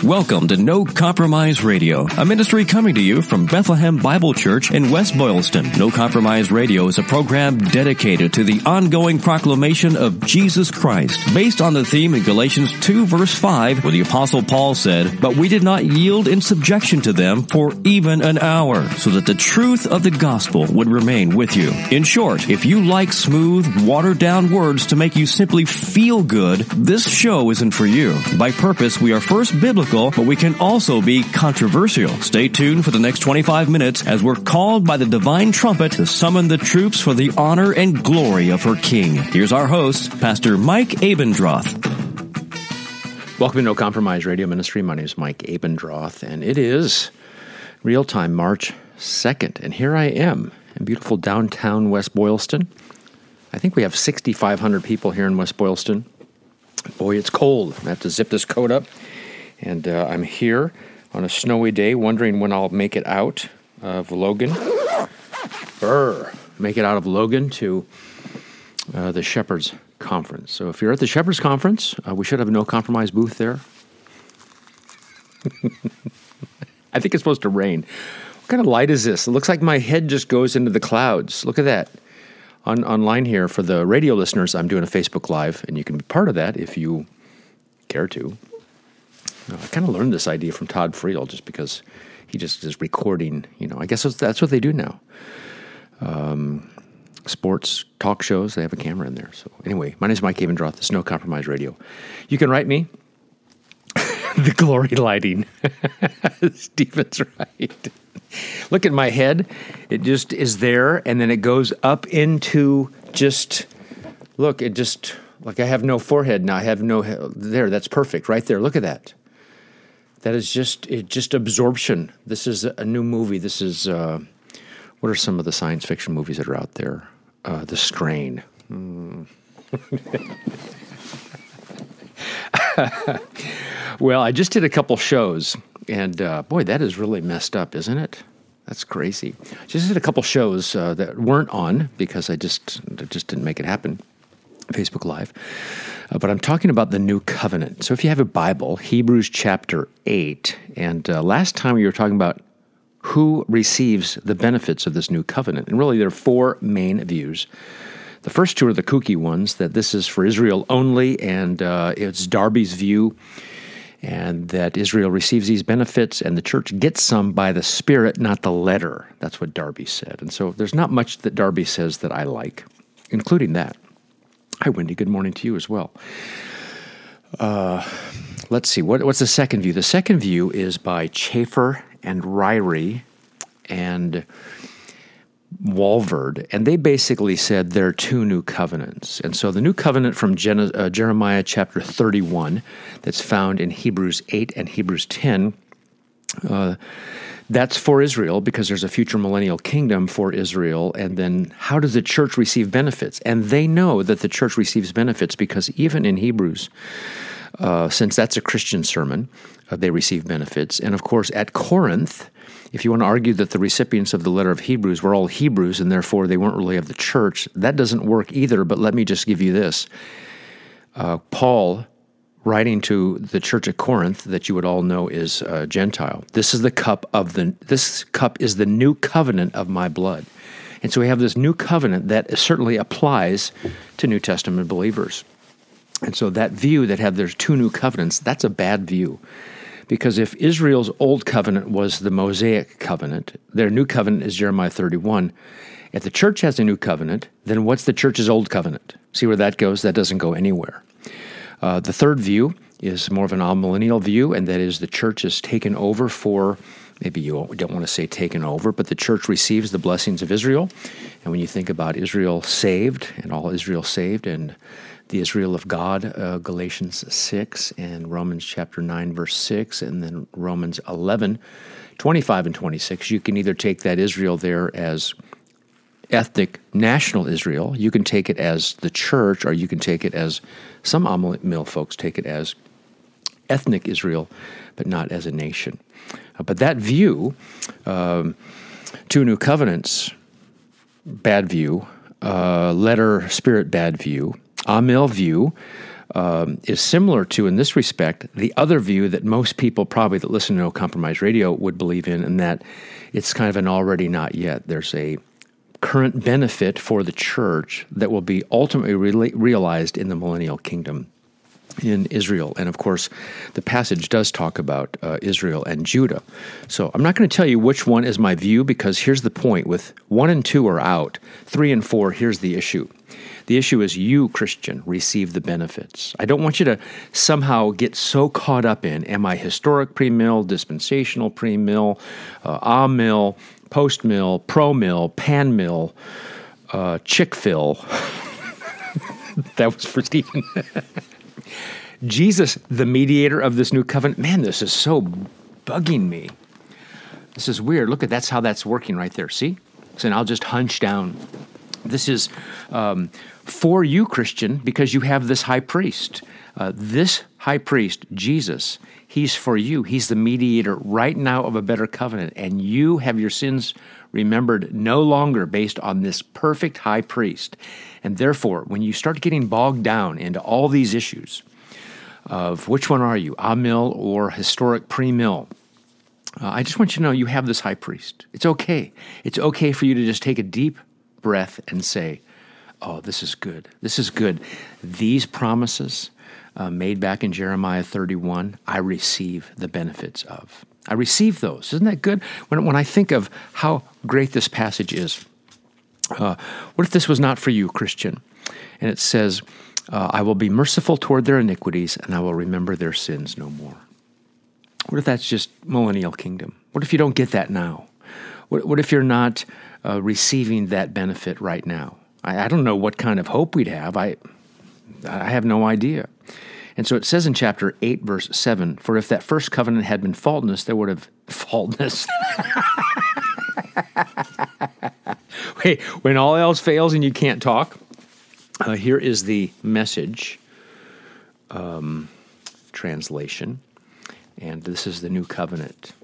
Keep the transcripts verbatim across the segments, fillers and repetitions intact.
Welcome to No Compromise Radio, a ministry coming to you from Bethlehem Bible Church in West Boylston. No Compromise Radio is a program dedicated to the ongoing proclamation of Jesus Christ, based on the theme in Galatians two verse five, where the Apostle Paul said, "But we did not yield in subjection to them for even an hour, so that the truth of the gospel would remain with you." In short, if you like smooth, watered-down words to make you simply feel good, this show isn't for you. By purpose, we are first biblical, but we can also be controversial. Stay tuned for the next twenty-five minutes as we're called by the divine trumpet to summon the troops for the honor and glory of her King. Here's our host, Pastor Mike Abendroth. Welcome to No Compromise Radio Ministry. My name is Mike Abendroth, and it is real-time March second. And here I am in beautiful downtown West Boylston. I think we have sixty-five hundred people here in West Boylston. Boy, it's cold. I have to zip this coat up. And uh, I'm here on a snowy day, wondering when I'll make it out of Logan. Brr, make it out of Logan to uh, the Shepherd's Conference. So if you're at the Shepherd's Conference, uh, we should have a No Compromise booth there. I think it's supposed to rain. What kind of light is this? It looks like my head just goes into the clouds. Look at that. On online here, for the radio listeners, I'm doing a Facebook Live, and you can be part of that if you care to. I kind of learned this idea from Todd Friel just because he just is recording, you know, I guess that's what they do now. Um, sports, talk shows, they have a camera in there. So anyway, my name is Mike Abendroth. This is No Compromise Radio. You can write me. The glory lighting. Stephen's right. Look at my head. It just is there, and then it goes up into just, look, it just, like I have no forehead now. I have no, there, that's perfect, right there. Look at that. That is just, it just absorption. This is a new movie. This is, uh, what are some of the science fiction movies that are out there? Uh, The Strain. Mm. Well, I just did a couple shows, and uh, boy, that is really messed up, isn't it? That's crazy. Just did a couple shows uh, that weren't on because I just, I just didn't make it happen. Facebook Live. Uh, but I'm talking about the New Covenant. So if you have a Bible, Hebrews chapter eight, and uh, last time we were talking about who receives the benefits of this New Covenant. And really there are four main views. The first two are the kooky ones, that this is for Israel only, and uh, it's Darby's view, and that Israel receives these benefits, and the church gets some by the Spirit, not the letter. That's what Darby said. And so there's not much that Darby says that I like, including that. Hi, Wendy. Good morning to you as well. Uh, let's see. What, what's the second view? The second view is by Chafer and Ryrie and Walvard, and they basically said there are two new covenants. And so the new covenant from Gen- uh, Jeremiah chapter thirty-one that's found in Hebrews eight and Hebrews ten, uh, that's for Israel because there's a future millennial kingdom for Israel. And then how does the church receive benefits? And they know that the church receives benefits because even in Hebrews, uh, since that's a Christian sermon, uh, they receive benefits. And of course, at Corinth, if you want to argue that the recipients of the letter of Hebrews were all Hebrews and therefore they weren't really of the church, that doesn't work either. But let me just give you this. Uh, Paul, writing to the church at Corinth, that you would all know is uh, Gentile. This is the cup of the. This cup is the new covenant of my blood, and so we have this new covenant that certainly applies to New Testament believers. And so that view that have there's two new covenants, that's a bad view, because if Israel's old covenant was the Mosaic covenant, their new covenant is Jeremiah thirty-one. If the church has a new covenant, then what's the church's old covenant? See where that goes? That doesn't go anywhere. Uh, the third view is more of an amillennial view, and that is the church is taken over for, maybe you don't want to say taken over, but the church receives the blessings of Israel. And when you think about Israel saved, and all Israel saved, and the Israel of God, uh, Galatians six, and Romans chapter nine, verse six, and then Romans eleven, twenty-five and twenty-six, you can either take that Israel there as ethnic national Israel, you can take it as the church, or you can take it as, some Amil folks take it as ethnic Israel, but not as a nation. Uh, but that view, um, two new covenants, bad view, uh, letter, spirit, bad view, Amil view, um, is similar to, in this respect, the other view that most people probably that listen to No Compromise Radio would believe in, and that it's kind of an already not yet. There's a current benefit for the church that will be ultimately re- realized in the millennial kingdom in Israel. And of course, the passage does talk about uh, Israel and Judah. So I'm not going to tell you which one is my view, because here's the point. With one and two are out, three and four, here's the issue. The issue is you, Christian, receive the benefits. I don't want you to somehow get so caught up in, am I historic premill, dispensational premill, uh, amill, post-mill, pro-mill, pan-mill, uh, chick-fill. That was for Stephen. Jesus, the mediator of this new covenant. Man, this is so bugging me. This is weird. Look at that's how that's working right there. See? So now I'll just hunch down. This is um, for you, Christian, because you have this high priest. Uh, this high priest, Jesus, he's for you. He's the mediator right now of a better covenant, and you have your sins remembered no longer based on this perfect high priest. And therefore, when you start getting bogged down into all these issues of which one are you, amill or historic pre-mill, uh, I just want you to know you have this high priest. It's okay. It's okay for you to just take a deep breath and say, oh, this is good. This is good. These promises uh, made back in Jeremiah thirty-one, I receive the benefits of. I receive those. Isn't that good? When, when I think of how great this passage is, uh, what if this was not for you, Christian? And it says, uh, I will be merciful toward their iniquities, and I will remember their sins no more. What if that's just millennial kingdom? What if you don't get that now? What, what if you're not uh, receiving that benefit right now? I, I don't know what kind of hope we'd have. I, I have no idea. And so it says in chapter eight, verse seven, for if that first covenant had been faultless, there would have faultless. Wait, when all else fails and you can't talk, uh, here is the Message um, translation, and this is the New Covenant.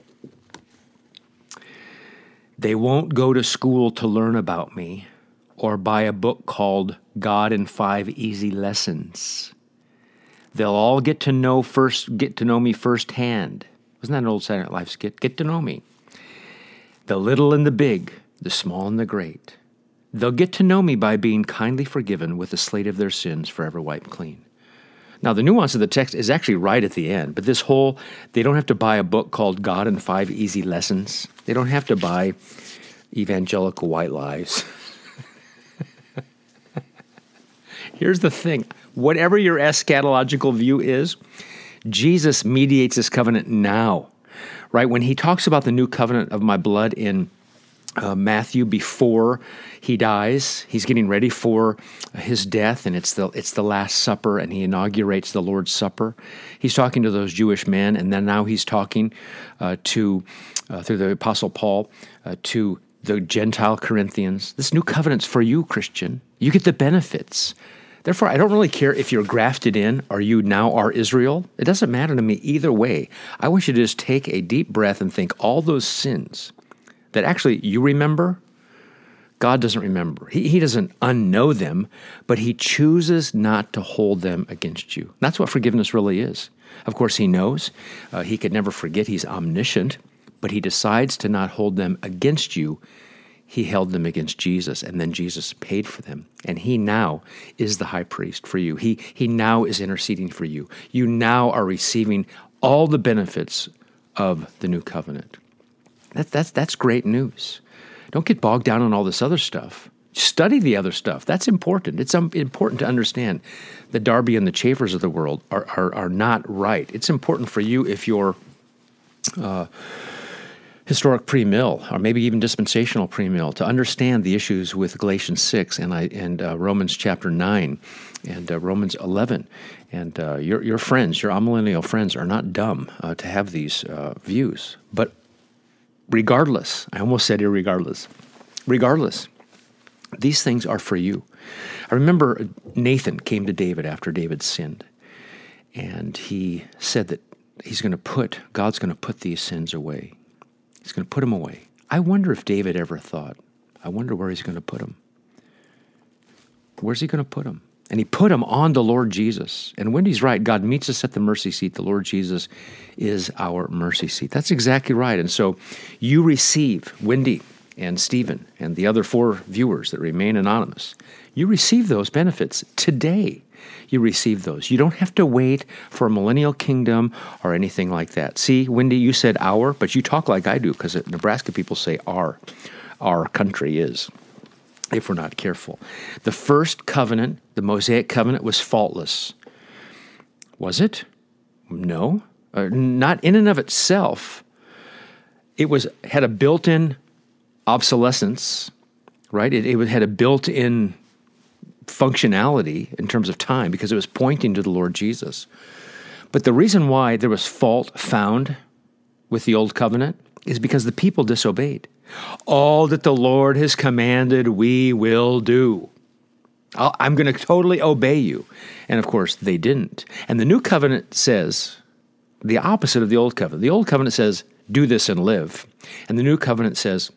They won't go to school to learn about me or buy a book called God in Five Easy Lessons. They'll all get to know first, get to know me firsthand. Wasn't that an old Saturday Night Live skit? Get to know me. The little and the big, the small and the great. They'll get to know me by being kindly forgiven with the slate of their sins forever wiped clean. Now, the nuance of the text is actually right at the end, but this whole, they don't have to buy a book called God in Five Easy Lessons. They don't have to buy Evangelical White Lies. Here's the thing. Whatever your eschatological view is, Jesus mediates this covenant now, right? When he talks about the new covenant of my blood in uh, Matthew before he dies, he's getting ready for his death, and it's the it's the Last Supper, and he inaugurates the Lord's Supper. He's talking to those Jewish men, and then now he's talking uh, to, uh, through the Apostle Paul, uh, to the Gentile Corinthians. This new covenant's for you, Christian. You get the benefits. Therefore, I don't really care if you're grafted in or you now are Israel. It doesn't matter to me either way. I want you to just take a deep breath and think all those sins that actually you remember, God doesn't remember. He, he doesn't unknow them, but he chooses not to hold them against you. That's what forgiveness really is. Of course, he knows. Uh, he could never forget. He's omniscient, but he decides to not hold them against you. He held them against Jesus, and then Jesus paid for them. And he now is the high priest for you. He, he now is interceding for you. You now are receiving all the benefits of the new covenant. That, that's, that's great news. Don't get bogged down on all this other stuff. Study the other stuff. That's important. It's um, important to understand the Darby and the Chafers of the world are, are, are not right. It's important for you if you're uh, historic pre-mill, or maybe even dispensational pre-mill, to understand the issues with Galatians six and I and uh, Romans chapter nine and uh, Romans eleven. And uh, your your friends, your amillennial friends, are not dumb uh, to have these uh, views. But regardless, I almost said irregardless, regardless, these things are for you. I remember Nathan came to David after David sinned, and he said that he's going to put, God's going to put these sins away. He's going to put them away. I wonder if David ever thought, I wonder where he's going to put them. Where's he going to put them? And he put them on the Lord Jesus. And Wendy's right. God meets us at the mercy seat. The Lord Jesus is our mercy seat. That's exactly right. And so you receive, Wendy and Stephen and the other four viewers that remain anonymous, you receive those benefits today. You receive those. You don't have to wait for a millennial kingdom or anything like that. See, Wendy, you said our, but you talk like I do because Nebraska people say our. Our country is, if we're not careful. The first covenant, the Mosaic covenant, was faultless. Was it? No. Uh, not in and of itself. It was had a built-in obsolescence, right? It, it had a built-in functionality in terms of time because it was pointing to the Lord Jesus. But the reason why there was fault found with the old covenant is because the people disobeyed. All that the Lord has commanded, we will do. I'll, I'm going to totally obey you. And of course, they didn't. And the new covenant says the opposite of the old covenant. The old covenant says, do this and live. And the new covenant says,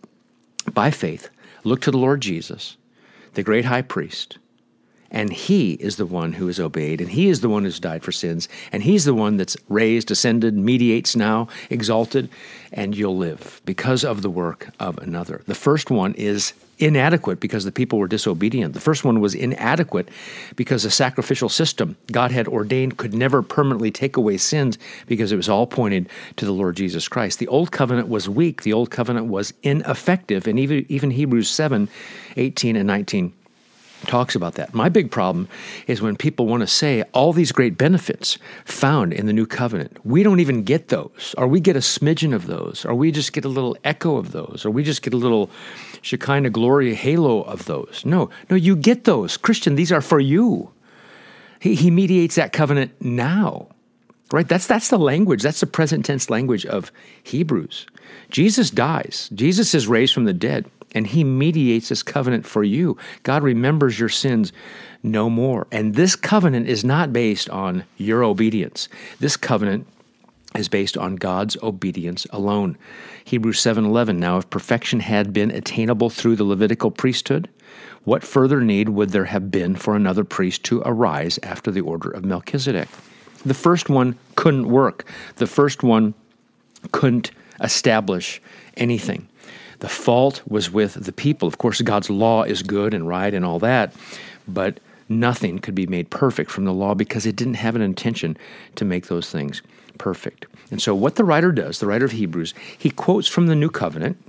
by faith, look to the Lord Jesus, the great high priest. And he is the one who is obeyed, and he is the one who's died for sins, and he's the one that's raised, ascended, mediates now, exalted, and you'll live because of the work of another. The first one is inadequate because the people were disobedient. The first one was inadequate because the sacrificial system God had ordained could never permanently take away sins because it was all pointed to the Lord Jesus Christ. The old covenant was weak. The old covenant was ineffective, and even, even Hebrews seven, eighteen and nineteen talks about that. My big problem is when people want to say all these great benefits found in the new covenant, we don't even get those, or we get a smidgen of those, or we just get a little echo of those, or we just get a little Shekinah glory halo of those. No, no, you get those. Christian, these are for you. He, he mediates that covenant now, right? That's, that's the language. That's the present tense language of Hebrews. Jesus dies. Jesus is raised from the dead. And he mediates this covenant for you. God remembers your sins no more. And this covenant is not based on your obedience. This covenant is based on God's obedience alone. Hebrews seven eleven, now if perfection had been attainable through the Levitical priesthood, what further need would there have been for another priest to arise after the order of Melchizedek? The first one couldn't work. The first one couldn't establish anything. The fault was with the people. Of course, God's law is good and right and all that, but nothing could be made perfect from the law because it didn't have an intention to make those things perfect. And so what the writer does, the writer of Hebrews, he quotes from the New Covenant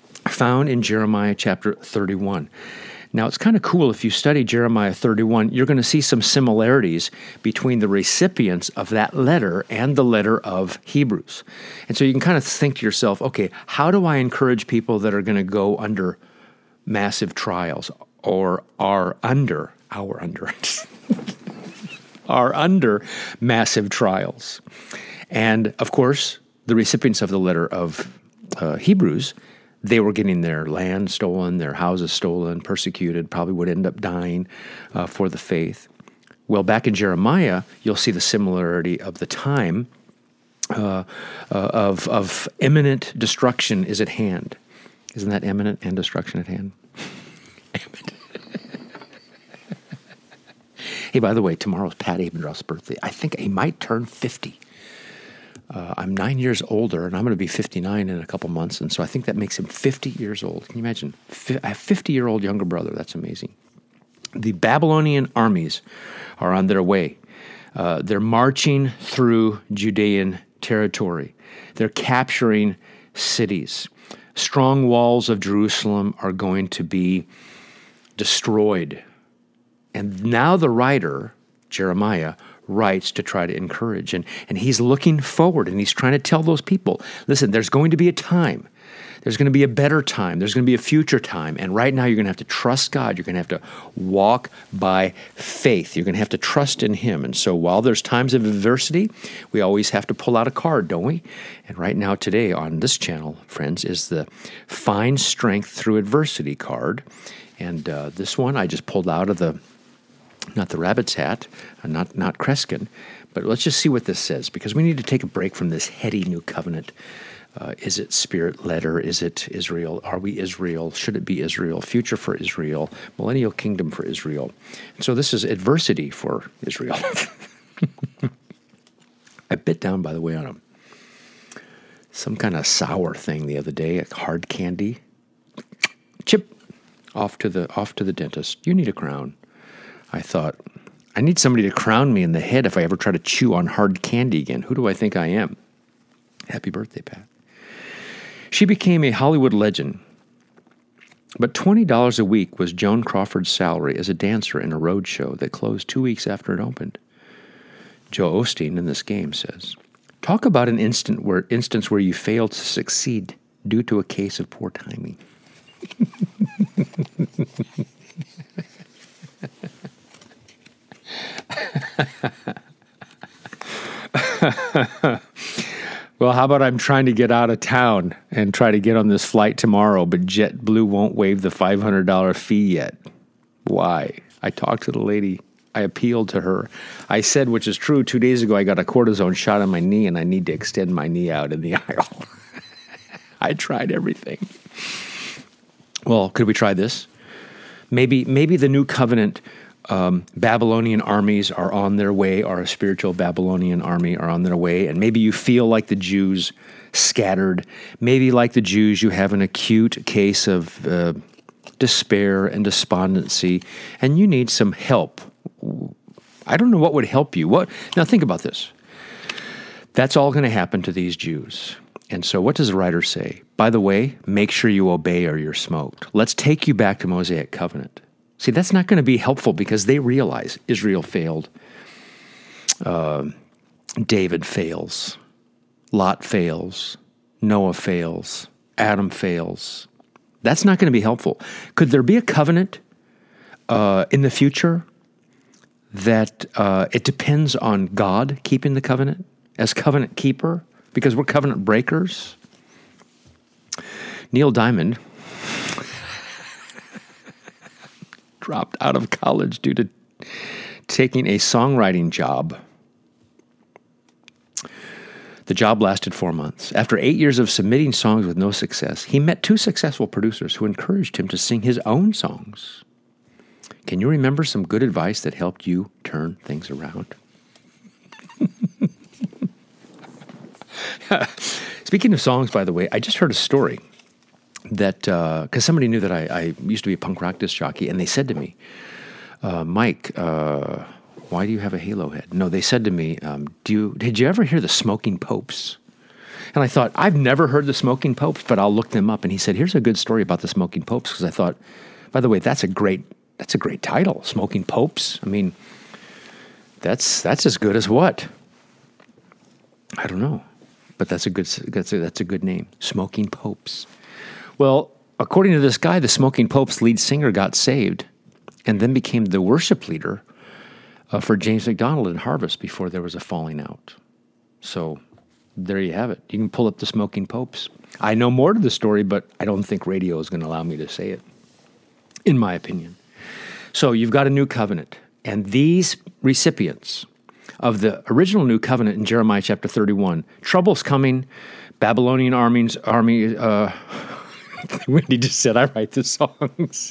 found in Jeremiah chapter thirty-one. Now, it's kind of cool if you study Jeremiah thirty-one, you're going to see some similarities between the recipients of that letter and the letter of Hebrews. And so you can kind of think to yourself, okay, how do I encourage people that are going to go under massive trials or are under, our under, are under massive trials? And of course, the recipients of the letter of uh, Hebrews, they were getting their land stolen, their houses stolen, persecuted, probably would end up dying uh, for the faith. Well, back in Jeremiah, you'll see the similarity of the time uh, uh, of, of imminent destruction is at hand. Isn't that imminent and destruction at hand? Hey, by the way, tomorrow's Pat Abendroth's birthday. I think he might turn fifty. Uh, I'm nine years older, and I'm going to be fifty-nine in a couple months, and so I think that makes him fifty years old. Can you imagine? I have a fifty-year-old younger brother. That's amazing. The Babylonian armies are on their way. Uh, they're marching through Judean territory. They're capturing cities. Strong walls of Jerusalem are going to be destroyed. And now the writer, Jeremiah, writes to try to encourage. And, and he's looking forward, and he's trying to tell those people, listen, there's going to be a time. There's going to be a better time. There's going to be a future time. And right now you're going to have to trust God. You're going to have to walk by faith. You're going to have to trust in him. And so while there's times of adversity, we always have to pull out a card, don't we? And right now today on this channel, friends, is the Find Strength Through Adversity card. And uh, this one I just pulled out of the not the rabbit's hat, uh, not not Kreskin, but let's just see what this says, because we need to take a break from this heady new covenant Uh, is it spirit-led or is it Israel? Are we Israel? Should it be Israel? Future for Israel? Millennial kingdom for Israel? And so this is adversity for Israel. I bit down, by the way, on a, some kind of sour thing the other day, a hard candy. Chip, off to the off to the dentist. You need a crown. I thought, I need somebody to crown me in the head if I ever try to chew on hard candy again. Who do I think I am? Happy birthday, Pat. She became a Hollywood legend, but twenty dollars a week was Joan Crawford's salary as a dancer in a road show that closed two weeks after it opened. Joe Osteen in this game says, talk about an instant where, instance where you failed to succeed due to a case of poor timing. Well, how about I'm trying to get out of town and try to get on this flight tomorrow, but JetBlue won't waive the five hundred dollars fee yet. Why? I talked to the lady. I appealed to her. I said, which is true, two days ago I got a cortisone shot on my knee and I need to extend my knee out in the aisle. I tried everything. Well, could we try this? Maybe, maybe the new covenant Um, Babylonian armies are on their way, or a spiritual Babylonian army are on their way, and maybe you feel like the Jews scattered. Maybe like the Jews, you have an acute case of uh, despair and despondency, and you need some help. I don't know what would help you. What? Now think about this. That's all going to happen to these Jews. And so what does the writer say? By the way, make sure you obey or you're smoked. Let's take you back to Mosaic covenant. See, that's not going to be helpful because they realize Israel failed. Uh, David fails. Lot fails. Noah fails. Adam fails. That's not going to be helpful. Could there be a covenant uh, in the future that uh, it depends on God keeping the covenant as covenant keeper because we're covenant breakers? Neil Diamond dropped out of college due to taking a songwriting job. The job lasted four months. After eight years of submitting songs with no success, he met two successful producers who encouraged him to sing his own songs. Can you remember some good advice that helped you turn things around? Speaking of songs, by the way, I just heard a story that, because uh, somebody knew that I, I used to be a punk rock disc jockey, and they said to me, uh, Mike, uh, why do you have a halo head? No, they said to me, um, "Do you did you ever hear the Smoking Popes?" And I thought, I've never heard the Smoking Popes, but I'll look them up. And he said, here's a good story about the Smoking Popes, because I thought, by the way, that's a great that's a great title, Smoking Popes. I mean, that's that's as good as what? I don't know, but that's a good that's a, that's a good name, Smoking Popes. Well, according to this guy, the Smoking Popes lead singer got saved and then became the worship leader uh, for James McDonald and Harvest before there was a falling out. So there you have it. You can pull up the Smoking Popes. I know more to the story, but I don't think radio is going to allow me to say it, in my opinion. So you've got a new covenant, and these recipients of the original new covenant in Jeremiah chapter thirty-one, trouble's coming, Babylonian armies, army, uh, Wendy just said, I write the songs.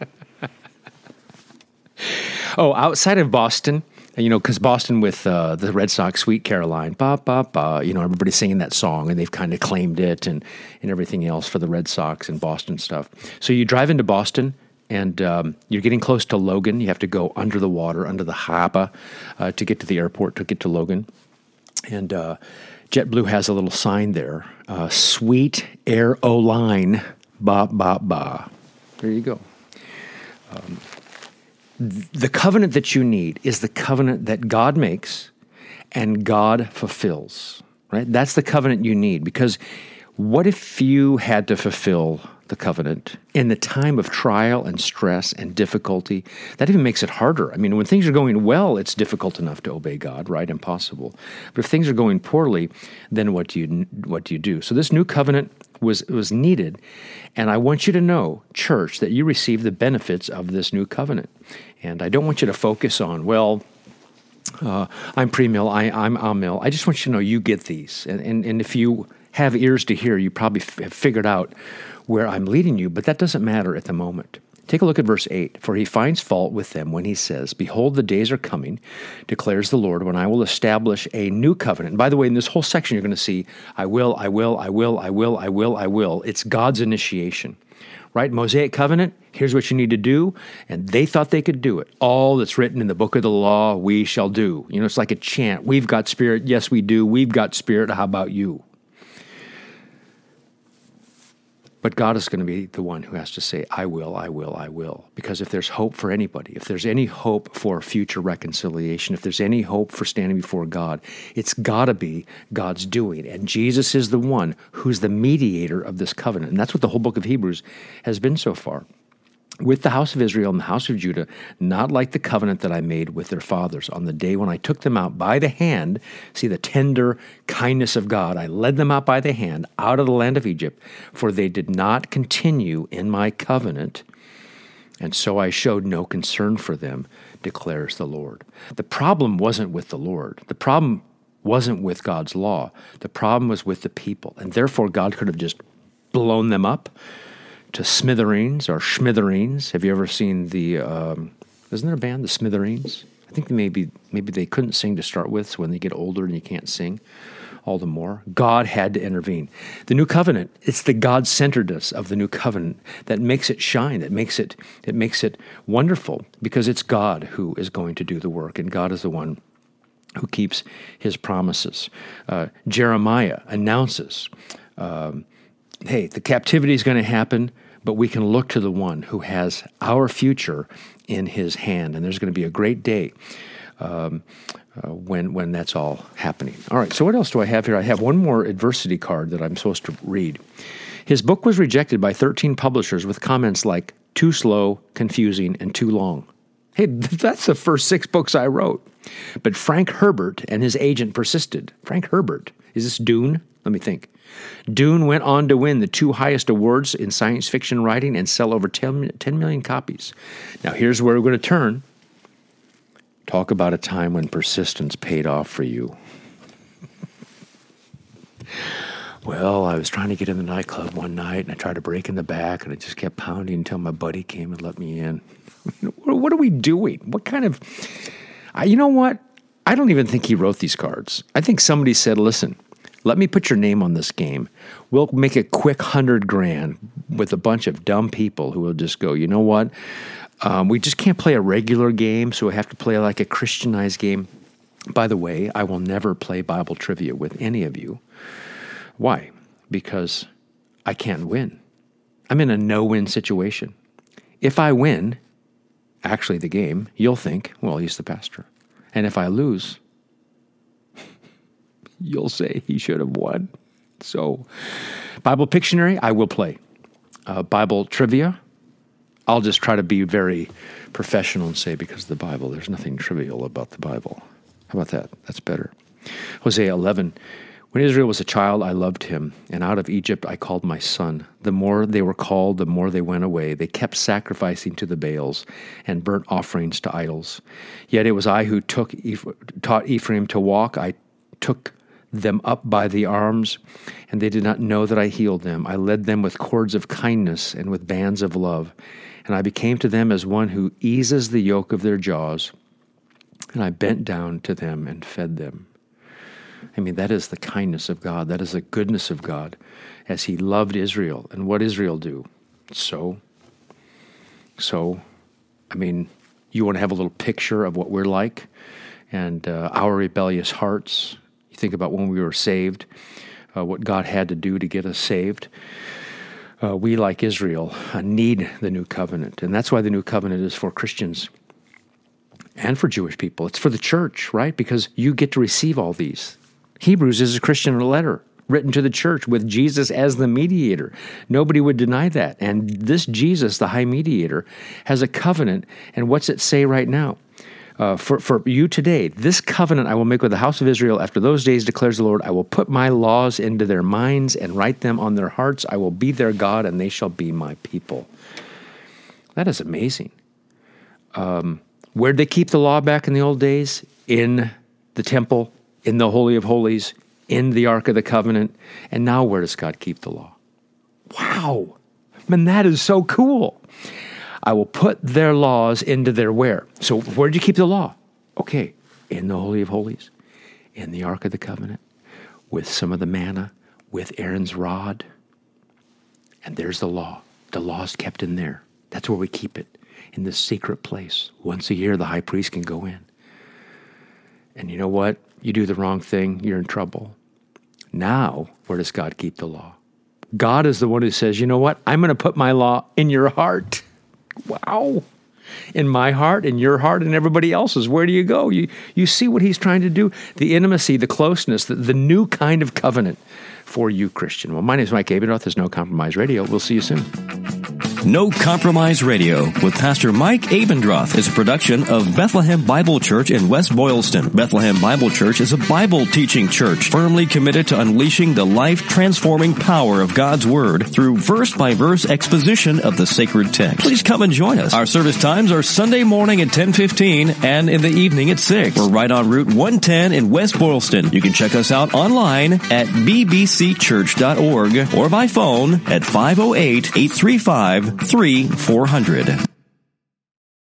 Oh, outside of Boston, you know, because Boston with uh, the Red Sox, Sweet Caroline, ba, ba, ba, you know, everybody's singing that song, and they've kind of claimed it and, and everything else for the Red Sox and Boston stuff. So you drive into Boston, and um, you're getting close to Logan. You have to go under the water, under the harbor, uh, to get to the airport, to get to Logan. And uh, JetBlue has a little sign there, uh, Sweet Air O-Line, ba, ba, ba. There you go. Um, th- the covenant that you need is the covenant that God makes and God fulfills, right? That's the covenant you need, because what if you had to fulfill the covenant in the time of trial and stress and difficulty? That even makes it harder. I mean, when things are going well, it's difficult enough to obey God, right? Impossible. But if things are going poorly, then what do you what do you do? So this new covenant was was needed, and I want you to know, church, that you receive the benefits of this new covenant. And I don't want you to focus on, well, uh, I'm pre-mill, I, I'm amil. I just want you to know you get these, and and, and if you have ears to hear, you probably f- have figured out where I'm leading you, but that doesn't matter at the moment. Take a look at verse eight. For he finds fault with them when he says, behold, the days are coming, declares the Lord, when I will establish a new covenant. And by the way, in this whole section, you're going to see, I will, I will, I will, I will, I will, I will. It's God's initiation, right? Mosaic covenant, here's what you need to do. And they thought they could do it. All that's written in the book of the law, we shall do. You know, it's like a chant. We've got spirit. Yes, we do. We've got spirit. How about you? But God is going to be the one who has to say, I will, I will, I will. Because if there's hope for anybody, if there's any hope for future reconciliation, if there's any hope for standing before God, it's got to be God's doing. And Jesus is the one who's the mediator of this covenant. And that's what the whole book of Hebrews has been so far. With the house of Israel and the house of Judah, not like the covenant that I made with their fathers on the day when I took them out by the hand. See the tender kindness of God. I led them out by the hand out of the land of Egypt, for they did not continue in my covenant, and so I showed no concern for them, declares the Lord. The problem wasn't with the Lord. The problem wasn't with God's law. The problem was with the people, and therefore God could have just blown them up to smithereens or schmithereens. Have you ever seen the, um, isn't there a band, the Smithereens? I think maybe maybe they couldn't sing to start with, so when they get older and you can't sing, all the more. God had to intervene. The new covenant, it's the God-centeredness of the new covenant that makes it shine, that makes it, it makes it wonderful, because it's God who is going to do the work, and God is the one who keeps his promises. Uh, Jeremiah announces, um, hey, the captivity is going to happen, but we can look to the one who has our future in his hand. And there's going to be a great day um, uh, when when that's all happening. All right, so what else do I have here? I have one more adversity card that I'm supposed to read. His book was rejected by thirteen publishers with comments like, too slow, confusing, and too long. Hey, that's the first six books I wrote. But Frank Herbert and his agent persisted. Frank Herbert, is this Dune? Let me think. Dune went on to win the two highest awards in science fiction writing and sell over ten million copies. Now, here's where we're going to turn. Talk about a time when persistence paid off for you. Well, I was trying to get in the nightclub one night, and I tried to break in the back, and it just kept pounding until my buddy came and let me in. What are we doing? What kind of... I, you know what? I don't even think he wrote these cards. I think somebody said, listen, let me put your name on this game. We'll make a quick hundred grand with a bunch of dumb people who will just go, you know what? Um, we just can't play a regular game, so we have to play like a Christianized game. By the way, I will never play Bible trivia with any of you. Why? Because I can't win. I'm in a no-win situation. If I win, actually the game, you'll think, well, he's the pastor. And if I lose, you'll say he should have won. So, Bible Pictionary, I will play. Uh, Bible trivia, I'll just try to be very professional and say, because of the Bible, there's nothing trivial about the Bible. How about that? That's better. Hosea eleven, when Israel was a child, I loved him, and out of Egypt I called my son. The more they were called, the more they went away. They kept sacrificing to the Baals and burnt offerings to idols. Yet it was I who took taught Ephraim to walk. I took them up by the arms, and they did not know that I healed them. I led them with cords of kindness and with bands of love, and I became to them as one who eases the yoke of their jaws, and I bent down to them and fed them. I mean, that is the kindness of God. That is the goodness of God as he loved Israel. And what Israel do? So, so, I mean, you want to have a little picture of what we're like and uh, our rebellious hearts. You think about when we were saved, uh, what God had to do to get us saved. Uh, we, like Israel, uh, need the new covenant. And that's why the new covenant is for Christians and for Jewish people. It's for the church, right? Because you get to receive all these. Hebrews is a Christian letter written to the church with Jesus as the mediator. Nobody would deny that. And this Jesus, the high mediator, has a covenant. And what's it say right now? Uh, for, for you today, this covenant I will make with the house of Israel after those days, declares the Lord. I will put my laws into their minds and write them on their hearts. I will be their God, and they shall be my people. That is amazing. Um, where'd they keep the law back in the old days? In the temple, in the Holy of Holies, in the Ark of the Covenant. And now where does God keep the law? Wow. Man, that is so cool. I will put their laws into their where? So where did you keep the law? Okay, in the Holy of Holies, in the Ark of the Covenant, with some of the manna, with Aaron's rod. And there's the law. The law is kept in there. That's where we keep it, in this secret place. Once a year, the high priest can go in. And you know what? You do the wrong thing, you're in trouble. Now, where does God keep the law? God is the one who says, you know what? I'm going to put my law in your heart. Wow. In my heart, in your heart, and everybody else's. Where do you go? You you see what he's trying to do? The intimacy, the closeness, the, the new kind of covenant for you, Christian. Well, my name is Mike Abendroth. This is No Compromise Radio. We'll see you soon. No Compromise Radio with Pastor Mike Abendroth is a production of Bethlehem Bible Church in West Boylston. Bethlehem Bible Church is a Bible teaching church firmly committed to unleashing the life-transforming power of God's Word through verse-by-verse exposition of the sacred text. Please come and join us. Our service times are Sunday morning at ten fifteen and in the evening at six. We're right on Route one ten in West Boylston. You can check us out online at b b c church dot org or by phone at five oh eight, eight three five, three four hundred.